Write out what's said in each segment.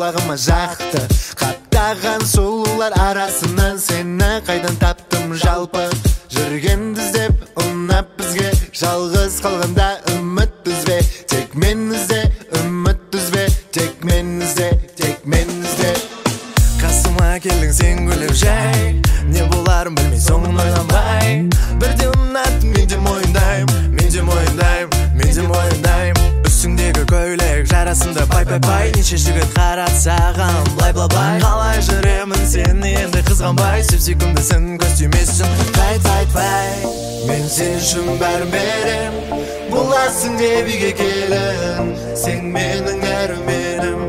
құлағыма жақты. Қаптаған сұлулар арасынан сені қайдан таптым жалпы. Жүргенді іздеп ұнап бізге, жалғыз қалғанда үміт үзбе. Тек мен ізде, үміт үзбе. Тек мен ізде, тек мен ізде. Қасыма келдің сен күліп жай, не боларын білмей соңын ойланбай. Бірде ұнаттым, мен де мойындаймын, мен де мойындаймын, мен де мойындаймын. Үстіңдегі көйлек жарасымды пай-пай-пай. Неше жігіт қарады саған былай-былай. Қалай жүремін сені енді қызғанбай. Сүйкімдісің көз түймесін файт-файт-файт. Мен сен үшін бәрін берем, боласың деп үйге келін. Сен менің әруменім.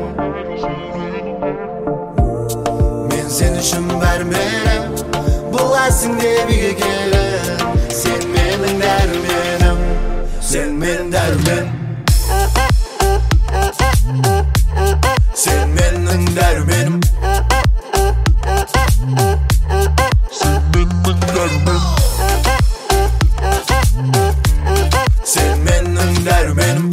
Мен сен үшін бәрін берем, боласың деп үйге келін. Сен менің дәруменім, сен менің дәруменім. Sen менің дәруменім. Sen менің дәруменім. Sen менің дәруменім.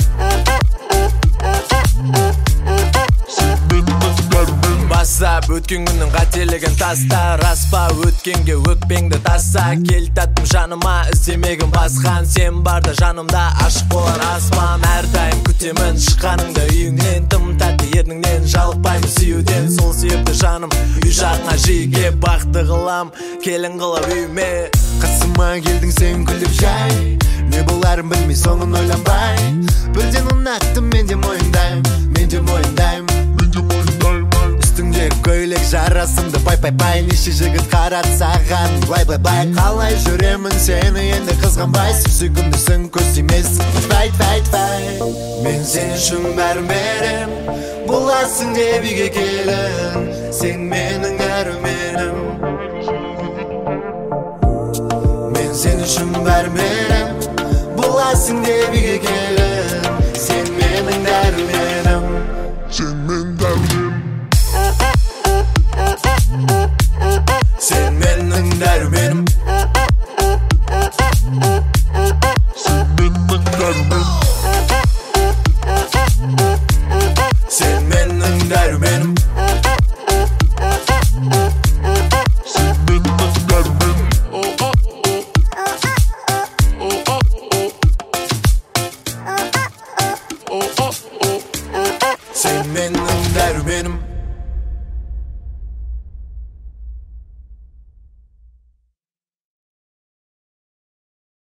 Бастап өткен күннің қателігін таста. Рас па өткенге өкпеңді таста. Кел таттым жаныма іздемегін басқан. Сен барда жанымда ашық болар аспан. Әрдайым күтемін шыққаныңды үйіңнен. Тым тәтті ерніңнен жалықпаймын сүюден. Сол себепті жаным үй жағыңа жиі кеп бақты қылам. Келін қылып үйіме. Қасыма келдің сен күліп жай, не боларын білмей соңын ойланбай. Бірден ұнаттым, мен де мойындаймын, мен де мойындаймын. Үстіңдегі көйлек жарасымды пай-пай-пай. Неше жігіт қарады саған былай-былай. Қалай жүремін сені енді қызғанбай. Сүйкімдісің көз тимесін файт-файт-файт. Мен сен үшін бәрін берем, боласың деп үйге келін. Сен менің әруменім. Мен сен үшін бәрін берем, боласың деп үйге келін.